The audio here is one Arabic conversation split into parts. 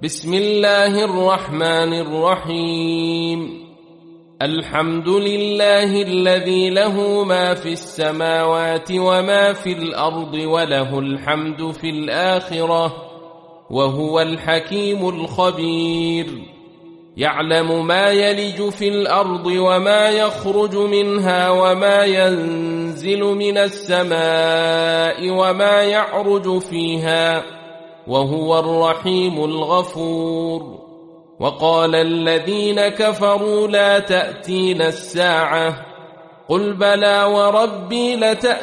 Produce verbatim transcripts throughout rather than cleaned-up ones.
بسم الله الرحمن الرحيم. الحمد لله الذي له ما في السماوات وما في الأرض وله الحمد في الآخرة وهو الحكيم الخبير. يعلم ما يلج في الأرض وما يخرج منها وما ينزل من السماء وما يعرج فيها وهو الرحيم الغفور. وقال الذين كفروا لا تأتينا الساعة قل بلى وربي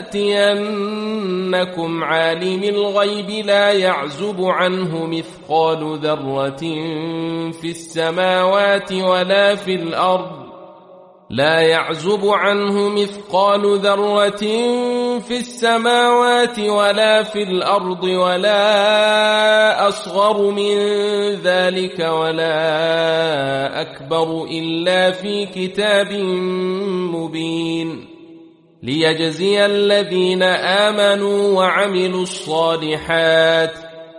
لتأتينكم عالم الغيب لا يعزب عنه مثقال ذرة في السماوات ولا في الأرض لا يعزب عنه مثقال ذرة في السماوات ولا في الأرض ولا أصغر من ذلك ولا أكبر إلا في كتاب مبين ليجزي الذين آمنوا وعملوا الصالحات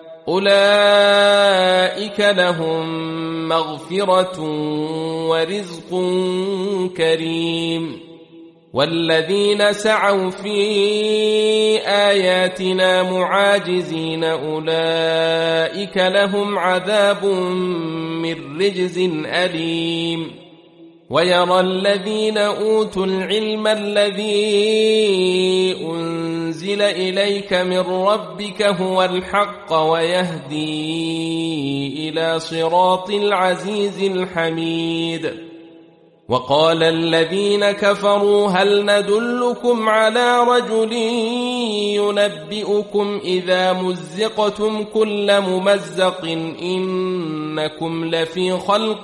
أولئك لهم مغفرة ورزق كريم. والذين سعوا في آياتنا معاجزين أولئك لهم عذاب من رجز أليم. ويرى الذين أوتوا العلم الذي أنزل إليك من ربك هو الحق ويهدي إلى صراط العزيز الحميد. وقال الذين كفروا هل ندلكم على رجل ينبئكم إذا مزقتم كل ممزق إنكم لفي خلق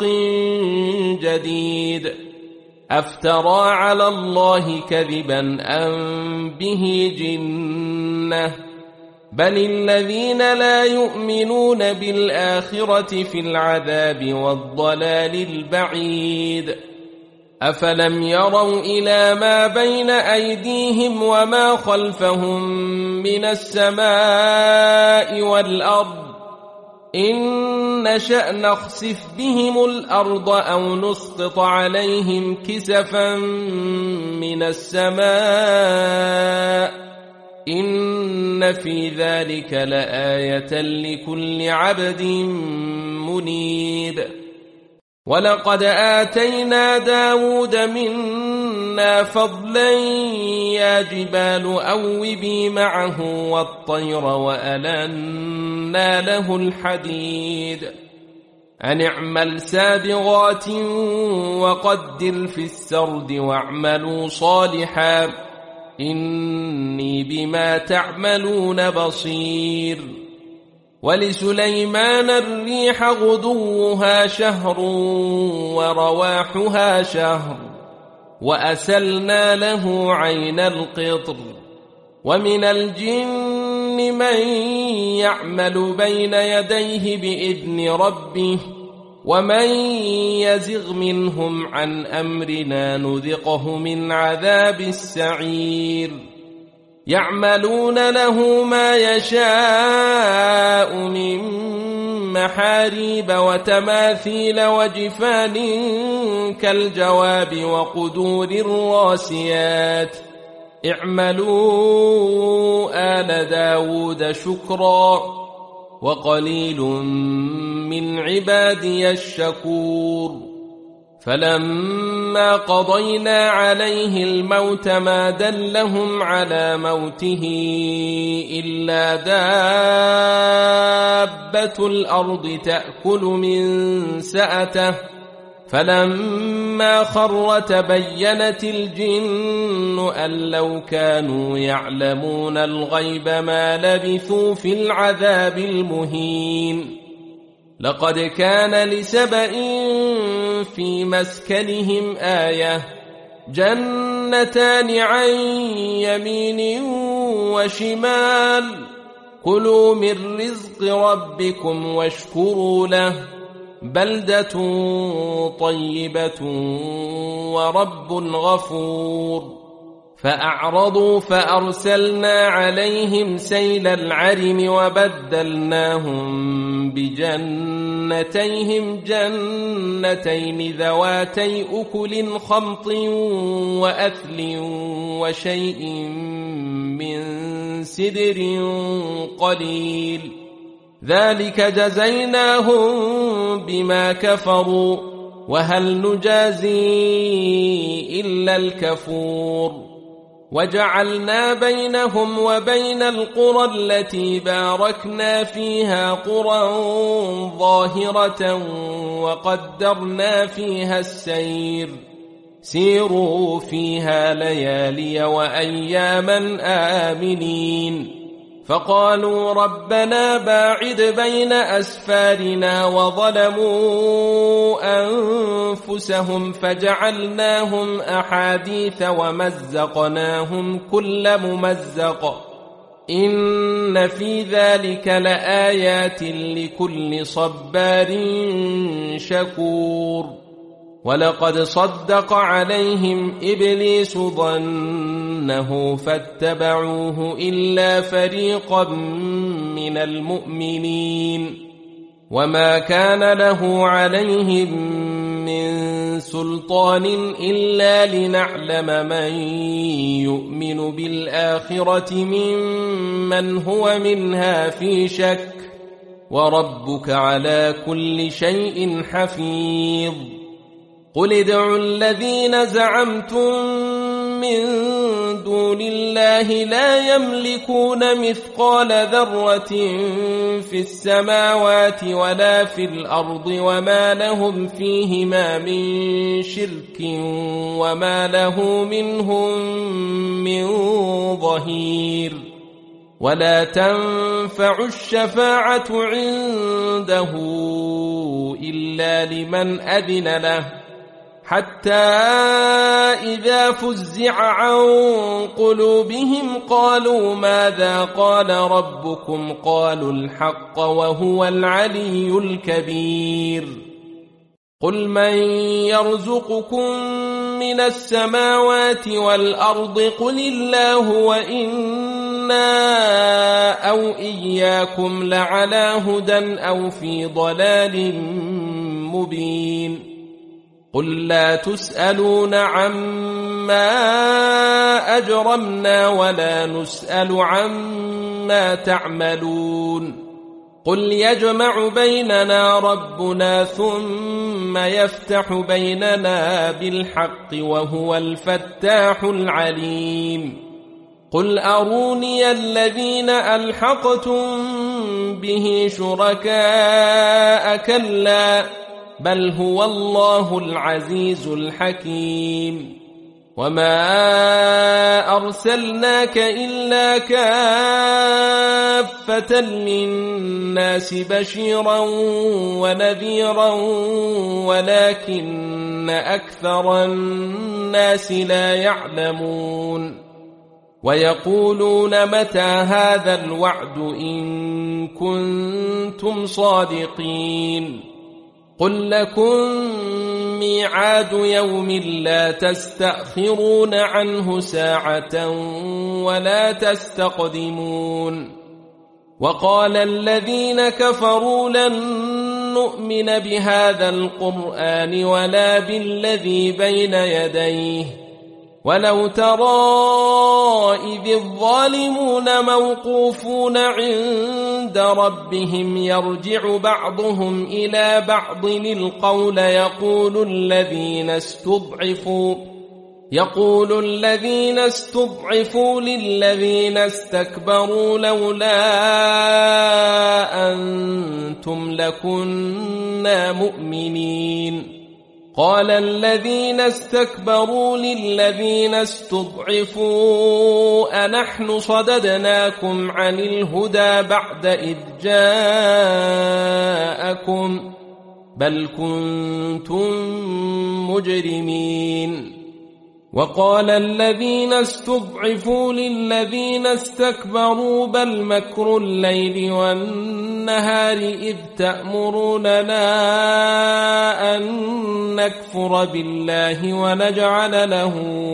جديد أفترى على الله كذبا أم به جنة بل الذين لا يؤمنون بالآخرة في العذاب والضلال البعيد. أفلم يروا إلى ما بين أيديهم وما خلفهم من السماء والأرض إن نشأ نخسف بهم الأرض أو نسقط عليهم كسفا من السماء إن في ذلك لآية لكل عبد منيب. ولقد آتينا داود منا فضلا يا جبال أوبي معه والطير وألنا له الحديد أن اعمل سابغات وقدر في السرد واعملوا صالحا إني بما تعملون بصير. ولسليمان الريح غدوها شهر ورواحها شهر وأسلنا له عين القطر. ومن الجن من يعمل بين يديه بإذن ربه ومن يزغ منهم عن أمرنا نذقه من عذاب السعير. يعملون له ما يشاء من محاريب وتماثيل وجفان كالجواب وقدور الراسيات اعملوا آل داود شكرا وقليل من عبادي الشكور. فلما قضينا عليه الموت ما دلهم على موته إلا دابة الأرض تأكل من سأته فلما خر تبينت الجن أن لو كانوا يعلمون الغيب ما لبثوا في العذاب المهين. لقد كان لسبإ في مسكنهم آية جنتان عن يمين وشمال كلوا من رزق ربكم واشكروا له بلدة طيبة ورب غفور. فأعرضوا فأرسلنا عليهم سيل العرم وبدلناهم بجنتيهم جنتين ذواتي أكل خمط وأثل وشيء من سدر قليل ذلك جزيناهم بما كفروا وهل نجازي إلا الكفور وجعلنا بينهم وبين القرى التي باركنا فيها قرى ظاهرة وقدرنا فيها السير سيروا فيها ليالي وأياما آمنين فقالوا ربنا باعد بين أسفارنا وظلموا أنفسهم فجعلناهم أحاديث ومزقناهم كل ممزق إن في ذلك لآيات لكل صبار شكور ولقد صدق عليهم إبليس ظنه فاتبعوه إلا فريقا من المؤمنين وما كان له عليهم من سلطان إلا لنعلم من يؤمن بالآخرة ممن هو منها في شك وربك على كل شيء حفيظ قل ادعوا الذين زعمتم من دون الله لا يملكون مثقال ذرة في السماوات ولا في الأرض وما لهم فيهما من شرك وما له منهم من ظهير ولا تنفع الشفاعة عنده إلا لمن أذن له حتى إذا فزع عن قلوبهم قالوا ماذا قال ربكم قالوا الحق وهو العلي الكبير قل من يرزقكم من السماوات والأرض قل الله وإنا أو إياكم لعلى هدى أو في ضلال مبين قل لا تسألون عما أجرمنا ولا نسأل عما تعملون قل يجمع بيننا ربنا ثم يفتح بيننا بالحق وهو الفتاح العليم قل أروني الذين ألحقتم به شركاء كلا بل هو الله العزيز الحكيم وما أرسلناك إلا كافة للناس بشيرا ونذيرا ولكن أكثر الناس لا يعلمون ويقولون متى هذا الوعد إن كنتم صادقين قل لكم ميعاد يوم لا تستأخرون عنه ساعة ولا تستقدمون وقال الذين كفروا لن نؤمن بهذا القرآن ولا بالذي بين يديه ولو ترى إذ الظالمون موقوفون عند ربهم يرجع بعضهم إلى بعض القول يقول الذين استضعفوا يقول الذين استضعفوا للذين استكبروا لولا أنتم لكنا مؤمنين قال الذين استكبروا للذين استضعفوا أنحن صددناكم عن الهدى بعد إذ جاءكم بل كنتم مجرمين وقال الذين استضعفوا للذين استكبروا بل مكر الليل والنهار إذ تأمروننا أن نكفر بالله ونجعل له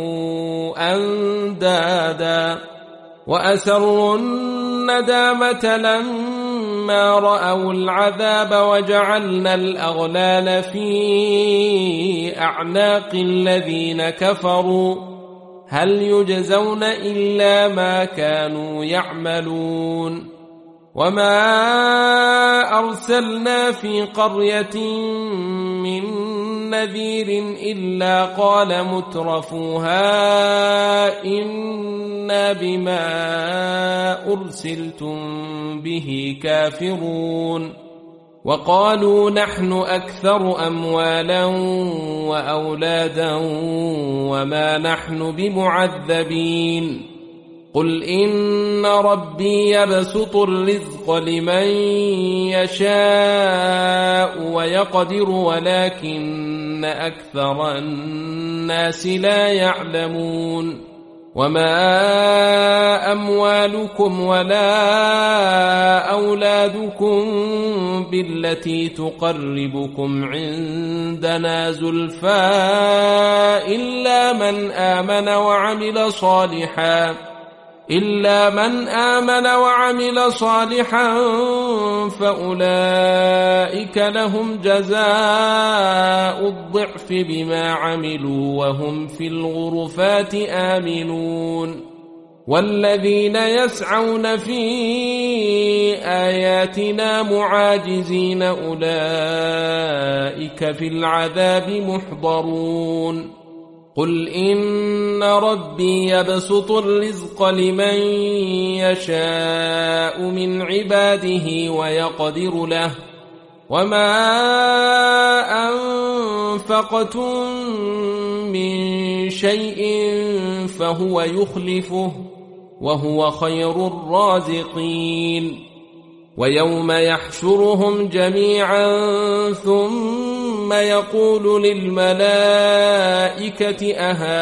أندادا وأسروا الندامة لما رأوا العذاب وجعلنا الأغلال في أعناق الذين كفروا هل يجزون إلا ما كانوا يعملون وما أرسلنا في قرية من نذير إلا قال مترفوها إنا بما أرسلتم به كافرون وقالوا نحن أكثر أموالا وأولادا وما نحن بمعذبين قل إن ربي يبسط الرزق لمن يشاء ويقدر ولكن أكثر الناس لا يعلمون وما أموالكم ولا أولادكم بالتي تقربكم عندنا زلفى إلا من آمن وعمل صالحا إلا من آمن وعمل صالحا فأولئك لهم جزاء الضعف بما عملوا وهم في الغرفات آمنون والذين يسعون في آياتنا معاجزين أولئك في العذاب محضرون قل إن ربي يبسط الرزق لمن يشاء من عباده ويقدر له وما أنفقتم من شيء فهو يخلفه وهو خير الرازقين ويوم يحشرهم جميعا ثم يقول للملائكة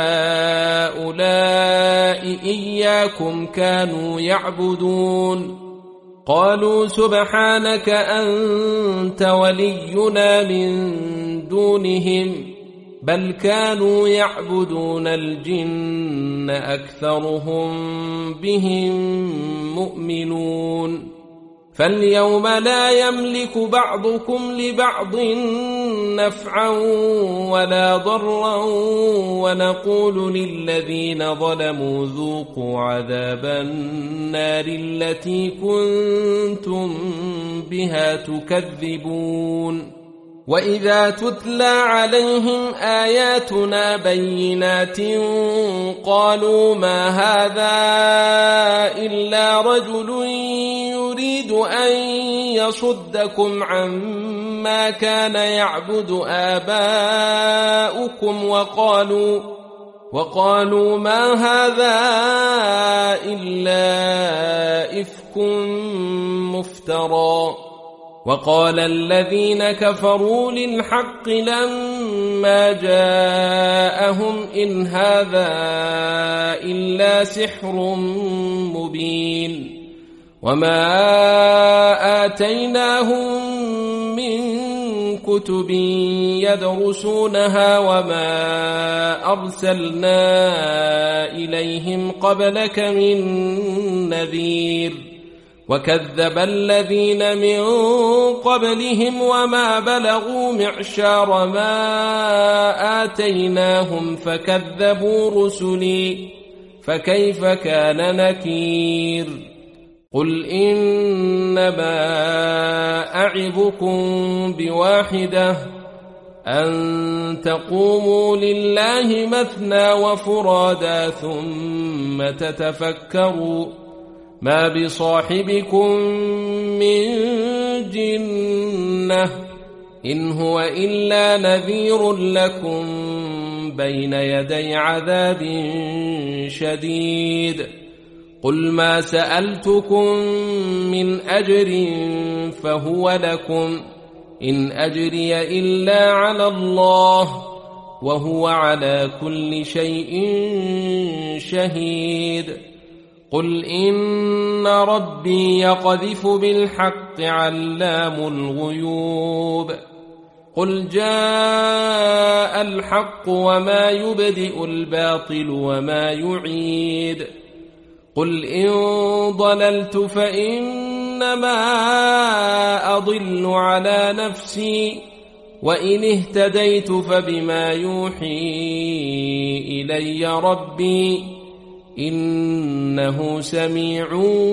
أهؤلاء إياكم كانوا يعبدون قالوا سبحانك أنت ولينا من دونهم بل كانوا يعبدون الجن أكثرهم بهم مؤمنون فاليوم لا يملك بعضكم لبعض نفعا ولا ضرا ونقول للذين ظلموا ذوقوا عذاب النار التي كنتم بها تكذبون وإذا تتلى عليهم آياتنا بينات قالوا ما هذا إلا رجل يريد أن يصدكم عما كان يعبد آباؤكم وقالوا وقالوا ما هذا إلا إفك مفترى وقال الذين كفروا للحق لما جاءهم إن هذا إلا سحر مبين وما آتيناهم من كتب يدرسونها وما أرسلنا إليهم قبلك من نذير وكذب الذين من قبلهم وما بلغوا معشار ما آتيناهم فكذبوا رسلي فكيف كان نكير قل إنما أعظكم بواحدة أن تقوموا لله مثنى وفرادا ثم تتفكروا ما بصاحبكم من جنة إن هو إلا نذير لكم بين يدي عذاب شديد قل ما سألتكم من أجر فهو لكم إن أجري إلا على الله وهو على كل شيء شهيد قل إن ربي يقذف بالحق علام الغيوب قل جاء الحق وما يبدئ الباطل وما يعيد قل إن ضللت فإنما أضل على نفسي وإن اهتديت فبما يوحي إلي ربي إنه سميع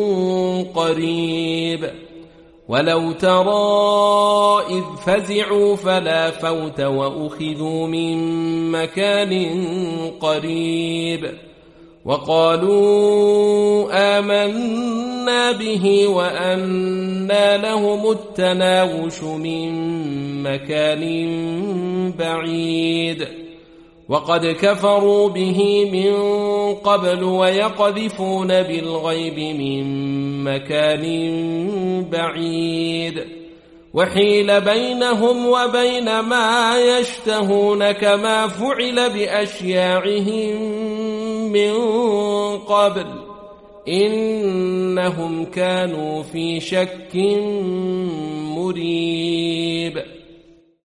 قريب ولو ترى إذ فزعوا فلا فوت وأخذوا من مكان قريب وقالوا آمنا به وأنى لهم التناوش من مكان بعيد وقد كفروا به من قبل ويقذفون بالغيب من مكان بعيد وحيل بينهم وبين ما يشتهون كما فعل بأشياعهم من قبل إنهم كانوا في شك مريب